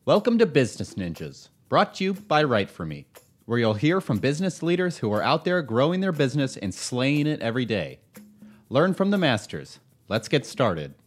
Welcome to Business Ninjas, brought to you by Write For Me, where you'll hear from business leaders who are out there growing their business and slaying it every day. Learn from the masters. Let's get started.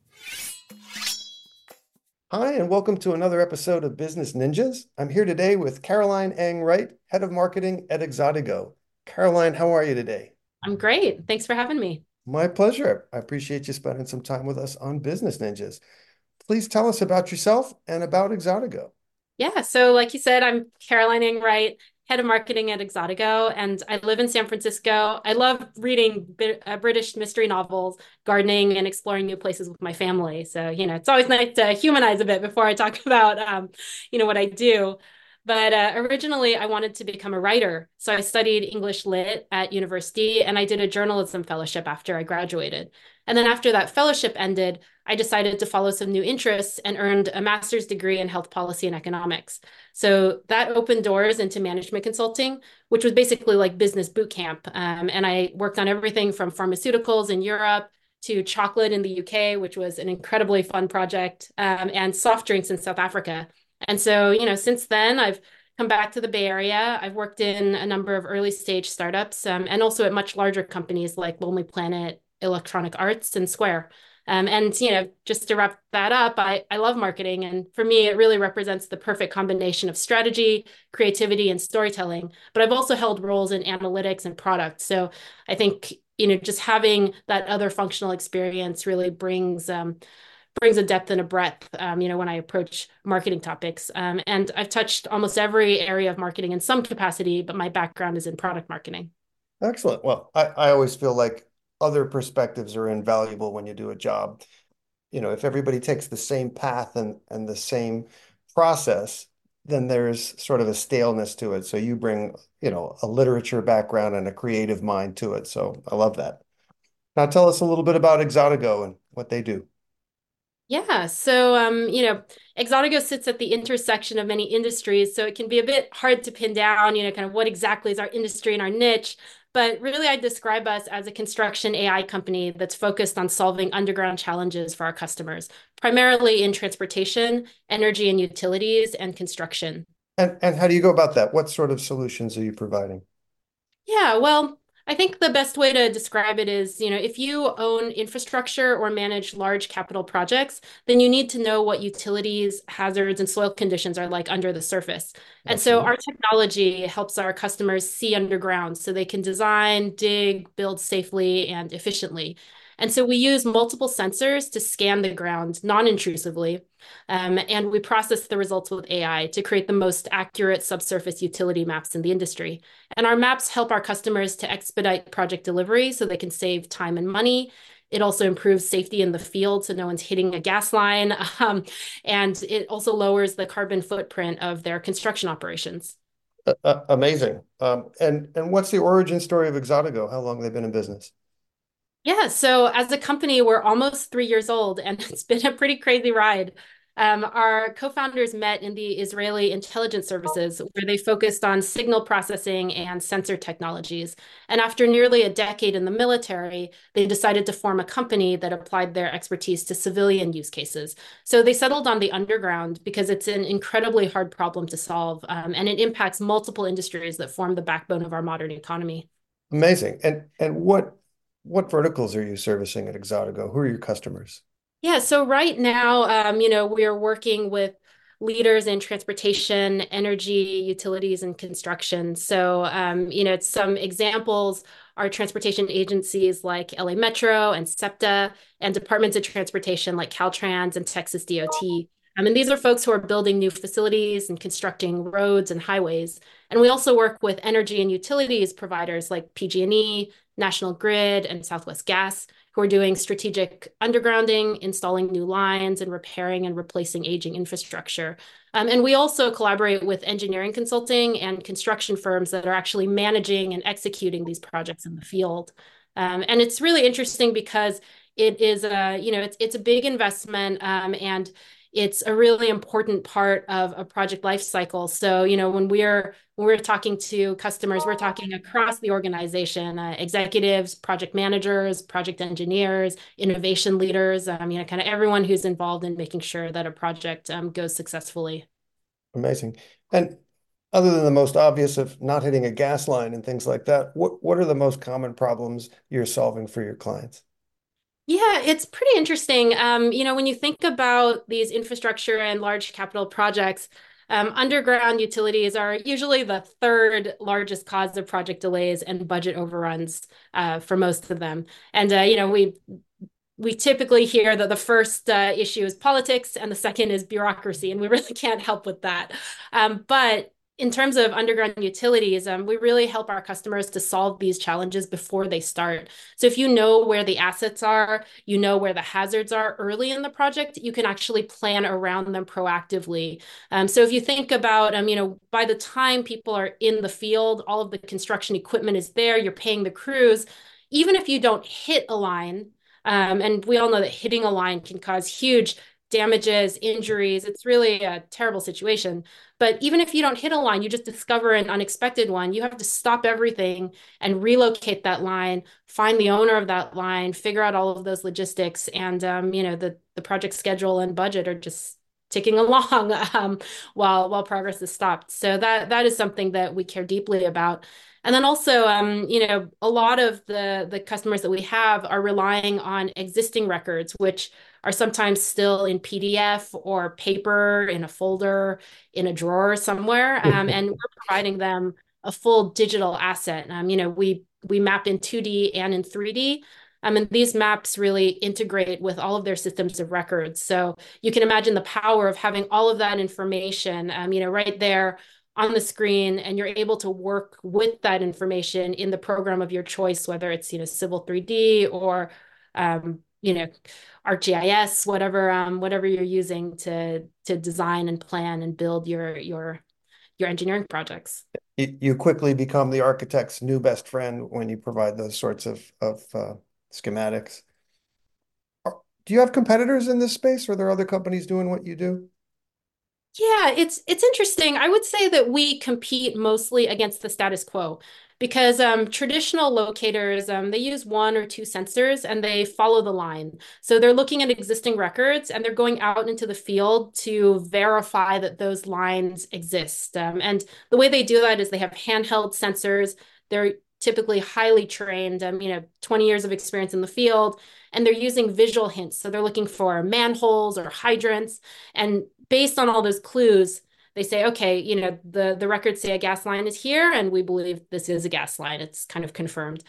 Hi, and welcome to another episode of Business Ninjas. I'm here today with Caroline Eng Wright, Head of Marketing at Exotigo. Caroline, how are you today? I'm great. Thanks for having me. My pleasure. I appreciate you spending some time with us on Business Ninjas. Please tell us about yourself and about Exotigo. Yeah, so like you said, I'm Caroline Wright, head of marketing at Exotigo, and I live in San Francisco. I love reading British mystery novels, gardening, and exploring new places with my family. So, it's always nice to humanize a bit before I talk about, what I do. But originally, I wanted to become a writer. So I studied English Lit at university, and I did a journalism fellowship after I graduated. And then after that fellowship ended, I decided to follow some new interests and earned a master's degree in health policy and economics. So that opened doors into management consulting, which was basically like business boot camp. And I worked on everything from pharmaceuticals in Europe to chocolate in the UK, which was an incredibly fun project, and soft drinks in South Africa. And so, since then, I've come back to the Bay Area. I've worked in a number of early stage startups, and also at much larger companies like Lonely Planet, Electronic Arts, and Square. And just to wrap that up, I love marketing. And for me, it really represents the perfect combination of strategy, creativity, and storytelling. But I've also held roles in analytics and product. So I think, just having that other functional experience really brings a depth and a breadth, when I approach marketing topics. And I've touched almost every area of marketing in some capacity, but my background is in product marketing. Excellent. Well, I always feel like other perspectives are invaluable when you do a job. If everybody takes the same path and the same process, then there's sort of a staleness to it. So you bring, a literature background and a creative mind to it. So I love that. Now tell us a little bit about Exotigo and what they do. Yeah, so Exotigo sits at the intersection of many industries, so it can be a bit hard to pin down, kind of what exactly is our industry and our niche. But really, I describe us as a construction AI company that's focused on solving underground challenges for our customers, primarily in transportation, energy and utilities, and construction. And how do you go about that? What sort of solutions are you providing? Yeah, well, I think the best way to describe it is, if you own infrastructure or manage large capital projects, then you need to know what utilities, hazards, and soil conditions are like under the surface. And so Absolutely. our technology helps our customers see underground so they can design, dig, build safely and efficiently. And so we use multiple sensors to scan the ground non-intrusively, and we process the results with AI to create the most accurate subsurface utility maps in the industry. And our maps help our customers to expedite project delivery so they can save time and money. It also improves safety in the field so no one's hitting a gas line. And it also lowers the carbon footprint of their construction operations. Amazing. And what's the origin story of Exotigo? How long have they been in business? Yeah, so as a company, we're almost 3 years old, and it's been a pretty crazy ride. Our co-founders met in the Israeli intelligence services, where they focused on signal processing and sensor technologies. And after nearly a decade in the military, they decided to form a company that applied their expertise to civilian use cases. So they settled on the underground because it's an incredibly hard problem to solve, and it impacts multiple industries that form the backbone of our modern economy. Amazing. And what verticals are you servicing at Exotigo? Who are your customers? Yeah, so right now, we are working with leaders in transportation, energy, utilities, and construction. So, some examples are transportation agencies like LA Metro and SEPTA, and departments of transportation like Caltrans and Texas DOT. And these are folks who are building new facilities and constructing roads and highways. And we also work with energy and utilities providers like PG&E, National Grid, and Southwest Gas who are doing strategic undergrounding, installing new lines, and repairing and replacing aging infrastructure. And we also collaborate with engineering consulting and construction firms that are actually managing and executing these projects in the field. And it's really interesting because it is a, it's a big investment, and it's a really important part of a project life cycle. So, when we're talking to customers, we're talking across the organization, executives, project managers, project engineers, innovation leaders, kind of everyone who's involved in making sure that a project goes successfully. Amazing. And other than the most obvious of not hitting a gas line and things like that, what are the most common problems you're solving for your clients? Yeah, it's pretty interesting. When you think about these infrastructure and large capital projects, underground utilities are usually the third largest cause of project delays and budget overruns for most of them. And we typically hear that the first issue is politics and the second is bureaucracy, and we really can't help with that. But in terms of underground utilities, we really help our customers to solve these challenges before they start. So if you know where the assets are, you know where the hazards are early in the project, you can actually plan around them proactively. So if you think about, by the time people are in the field, all of the construction equipment is there, you're paying the crews. Even if you don't hit a line, and we all know that hitting a line can cause huge damages, injuries. It's really a terrible situation. But even if you don't hit a line, you just discover an unexpected one, you have to stop everything and relocate that line, find the owner of that line, figure out all of those logistics. And, the project schedule and budget are just ticking along while progress is stopped. So that is something that we care deeply about. And then also, a lot of the customers that we have are relying on existing records, which are sometimes still in PDF or paper in a folder in a drawer somewhere. And we're providing them a full digital asset. We map in 2D and in 3D. And these maps really integrate with all of their systems of records. So you can imagine the power of having all of that information, right there on the screen, and you're able to work with that information in the program of your choice, whether it's, Civil 3D or, ArcGIS, whatever you're using to design and plan and build your engineering projects. You quickly become the architect's new best friend when you provide those sorts of schematics. Do you have competitors in this space, or are there other companies doing what you do? Yeah, it's interesting. I would say that we compete mostly against the status quo because traditional locators, they use one or two sensors and they follow the line. So they're looking at existing records and they're going out into the field to verify that those lines exist. And the way they do that is they have handheld sensors. They're typically highly trained, 20 years of experience in the field, and they're using visual hints. So they're looking for manholes or hydrants. And based on all those clues, they say, okay, the records say a gas line is here, and we believe this is a gas line. It's kind of confirmed.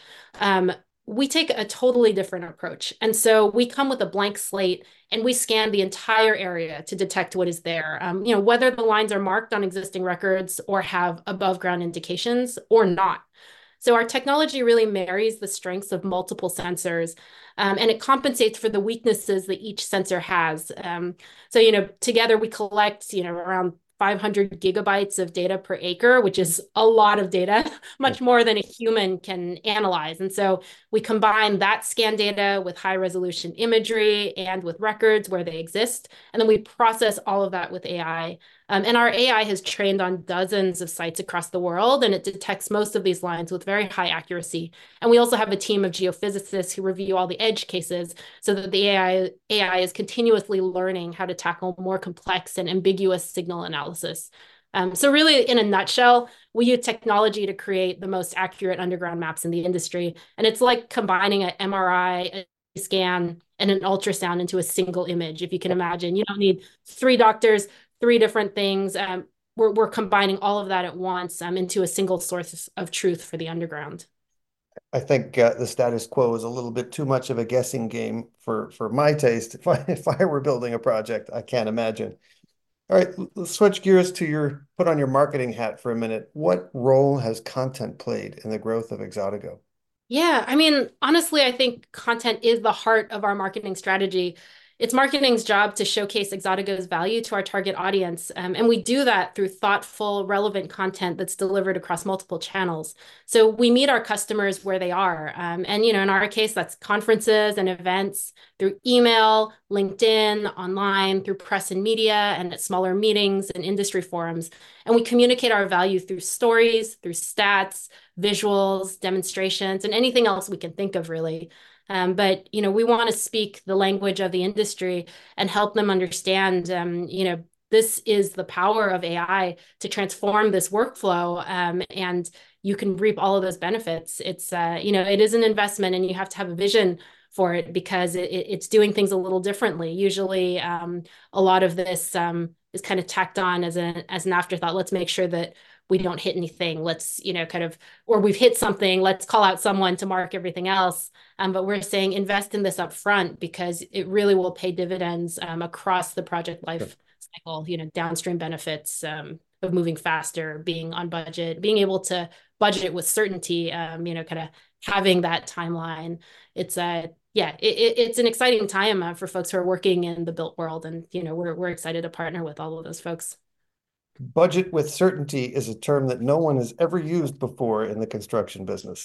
We take a totally different approach. And so we come with a blank slate and we scan the entire area to detect what is there, whether the lines are marked on existing records or have above ground indications or not. So our technology really marries the strengths of multiple sensors, and it compensates for the weaknesses that each sensor has. So together we collect, around 500 gigabytes of data per acre, which is a lot of data, much more than a human can analyze. And so we combine that scan data with high resolution imagery and with records where they exist. And then we process all of that with AI. And our AI has trained on dozens of sites across the world, and it detects most of these lines with very high accuracy. And we also have a team of geophysicists who review all the edge cases so that the AI is continuously learning how to tackle more complex and ambiguous signal analysis. So really, in a nutshell, we use technology to create the most accurate underground maps in the industry. And it's like combining an MRI, a scan, and an ultrasound into a single image. If you can imagine, you don't need three doctors, three different things. We're combining all of that at once into a single source of truth for the underground. I think the status quo is a little bit too much of a guessing game for my taste. If I were building a project, I can't imagine. All right, let's switch gears to put on your marketing hat for a minute. What role has content played in the growth of Exotico? Yeah, honestly, I think content is the heart of our marketing strategy. it's marketing's job to showcase Exotico's value to our target audience. And we do that through thoughtful, relevant content that's delivered across multiple channels. So we meet our customers where they are. And, in our case, that's conferences and events through email, LinkedIn, online, through press and media, and at smaller meetings and industry forums. And we communicate our value through stories, through stats, visuals, demonstrations, and anything else we can think of, really. But we want to speak the language of the industry and help them understand, this is the power of AI to transform this workflow, and you can reap all of those benefits. It's it is an investment, and you have to have a vision for it because it's doing things a little differently. Usually, a lot of this is kind of tacked on as an afterthought. Let's make sure that we don't hit anything. Let's, or we've hit something, let's call out someone to mark everything else. But we're saying invest in this up front because it really will pay dividends across the project life cycle, downstream benefits of moving faster, being on budget, being able to budget with certainty, kind of having that timeline. It's it's an exciting time for folks who are working in the built world. And, we're excited to partner with all of those folks. Budget with certainty is a term that no one has ever used before in the construction business.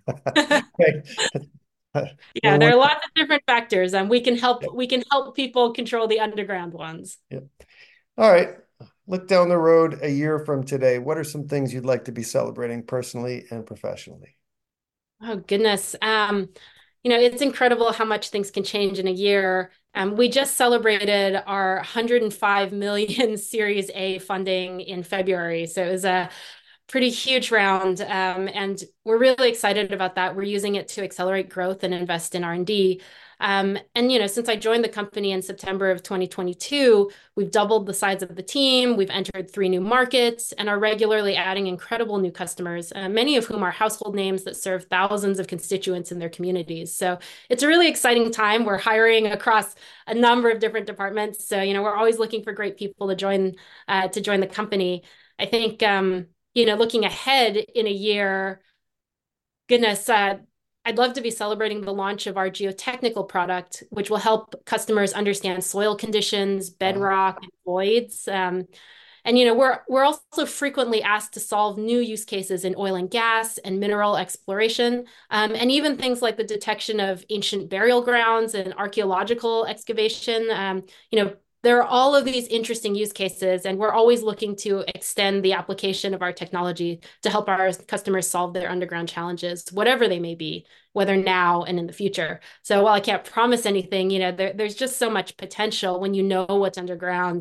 Yeah, there are lots of different factors, and we can help people control the underground ones. Yeah. All right. Look down the road a year from today. What are some things you'd like to be celebrating personally and professionally? Oh, goodness. It's incredible how much things can change in a year. We just celebrated our 105 million Series A funding in February. So it was a pretty huge round. And we're really excited about that. We're using it to accelerate growth and invest in R&D. And, since I joined the company in September of 2022, we've doubled the size of the team. We've entered 3 new markets and are regularly adding incredible new customers, many of whom are household names that serve thousands of constituents in their communities. So it's a really exciting time. We're hiring across a number of different departments. So, we're always looking for great people to join the company. I think, looking ahead in a year, goodness, I'd love to be celebrating the launch of our geotechnical product, which will help customers understand soil conditions, bedrock, and voids. And we're also frequently asked to solve new use cases in oil and gas and mineral exploration, and even things like the detection of ancient burial grounds and archaeological excavation. There are all of these interesting use cases, and we're always looking to extend the application of our technology to help our customers solve their underground challenges, whatever they may be, whether now and in the future. So while I can't promise anything, there's just so much potential when you know what's underground.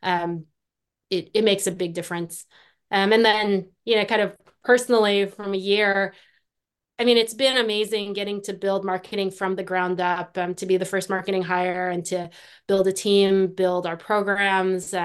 It makes a big difference. And then, kind of personally from a year, I mean, it's been amazing getting to build marketing from the ground up, to be the first marketing hire and to build a team, build our programs.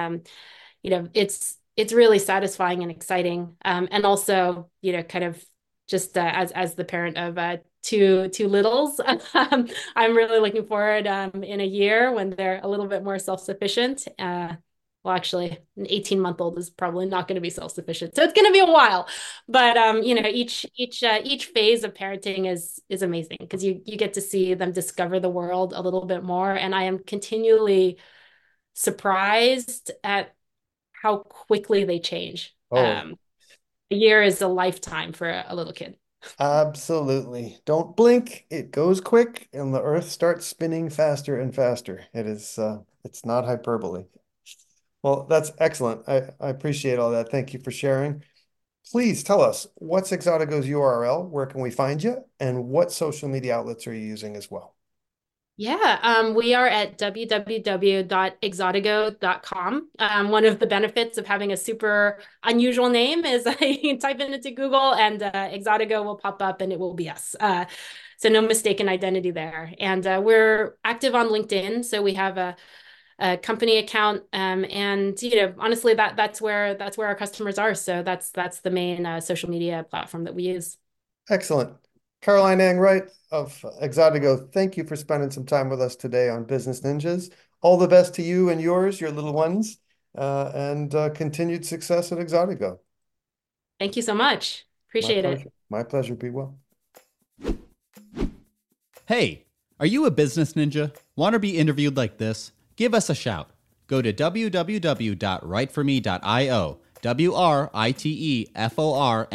It's really satisfying and exciting. And also, kind of just as the parent of two littles, I'm really looking forward in a year when they're a little bit more self-sufficient. Well, actually, an 18-month-old is probably not going to be self-sufficient, so it's going to be a while. But each phase of parenting is amazing because you get to see them discover the world a little bit more, and I am continually surprised at how quickly they change. A year is a lifetime for a little kid. Absolutely. Don't blink. It goes quick, and the earth starts spinning faster and faster. It's not hyperbole. Well, that's excellent. I appreciate all that. Thank you for sharing. Please tell us, what's Exotico's URL? Where can we find you? And what social media outlets are you using as well? Yeah, we are at www.exotico.com. One of the benefits of having a super unusual name is you can type it into Google and Exotico will pop up and it will be us. So no mistaken identity there. And we're active on LinkedIn. So we have a company account, and honestly, that's where our customers are. So that's the main social media platform that we use. Excellent. Caroline Enright of Exotico, thank you for spending some time with us today on Business Ninjas. All the best to you and yours, your little ones, and continued success at Exotico. Thank you so much. Appreciate it. My pleasure. Be well. Hey, Are you a business ninja? Want to be interviewed like this? Give us a shout. Go to www.writeforme.io,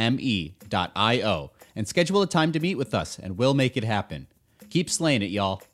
WRITEFORME.io, and schedule a time to meet with us, and we'll make it happen. Keep slaying it, y'all.